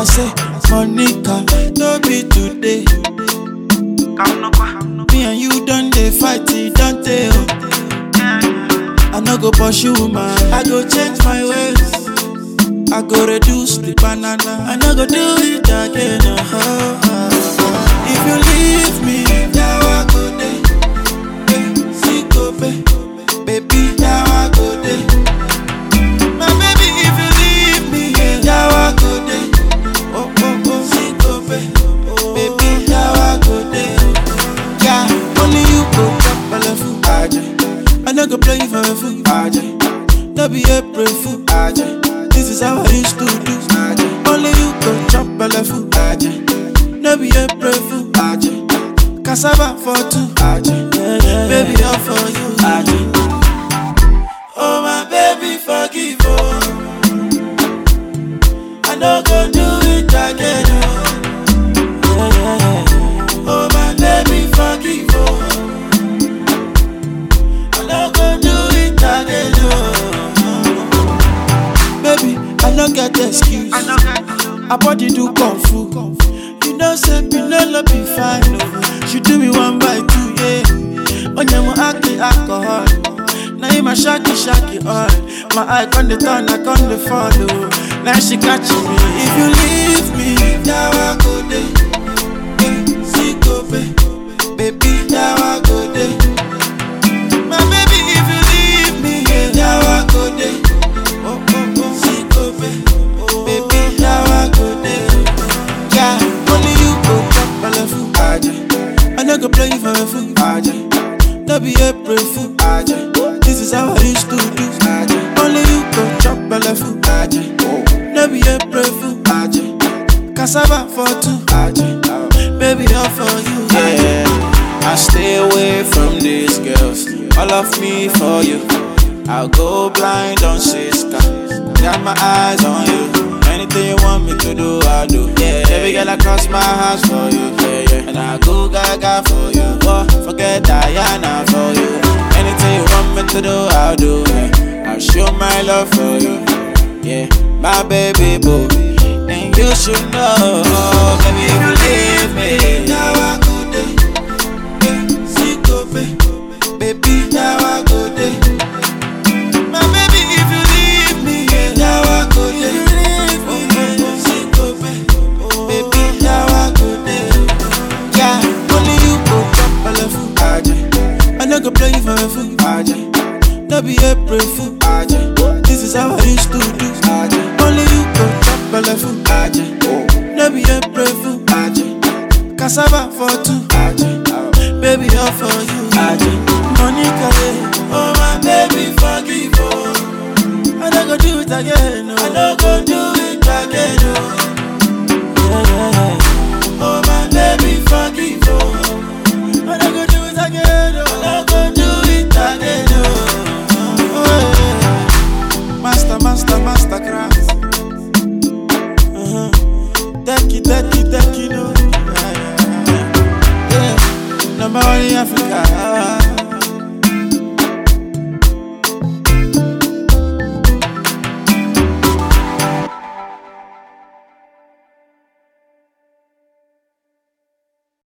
I say, Monica, no be today. Me and you done dey fight, don't they? I no go pursue man, I go change my ways. I go reduce the banana, I no go do it again. If you leave me, now I go there. Baby, now I go there. My baby, if you leave me, now I go there. Oh, baby, now I go there. Yeah, only you go chop belle fool. I no go play you for a fool. No be April fool. This is how I used to do. Only you go chop belle fool. No be April fool. Cassava for two. Baby, all for you. Oh my baby, forgive oh. I no go do it again oh. Oh my baby, forgive oh. I no go do it again oh. Baby, I no get excuse. I body do kung fu. You know say Pinelo be fine oh. She do me 1 by 2 yeah. On your acting alcohol. Now you my shaky all. My eye on the turn, I on the follow. Now she catching me. If you leave me, now I go there. Baby, now I go there. My baby, if you leave me, now I go there. Baby, now I go there. Yeah, only you go chop belle fool. I no go play you for a fool. No be April fool. This is how I used to do. Only you go chop belle fool. No be April fool. Cassava for two. Baby, all for you. Yeah, I stay away from these girls. All of me for you. I'll go blind on sister. Got my eyes on you. Anything you want me to do, I'll do. Yeah, every girl I cross my house for you. Yeah. And I go gaga for you. Oh, forget Diana for you. Anything you want me to do, I'll do. Yeah. I'll show my love for you. Yeah, my baby boo. And you should know, baby, if you leave me, now I go there. Baby, now I go there. My baby, if you leave me, now I go there. Baby, now I go there. Yeah, only you go chop belle fool. I no go play you for a fool. No be April fool. This is how I used to do. Only you go chop belle fool. No be April fool. Cassava for two. Baby, all for you. Monica, oh my baby, forgive oh. I no go do it again oh. I no go do it again oh. Oh my baby, forgive oh. I no go do it again oh. I no go do it again oh. Master craft. Take it no. Yeah. Number 1 in Africa.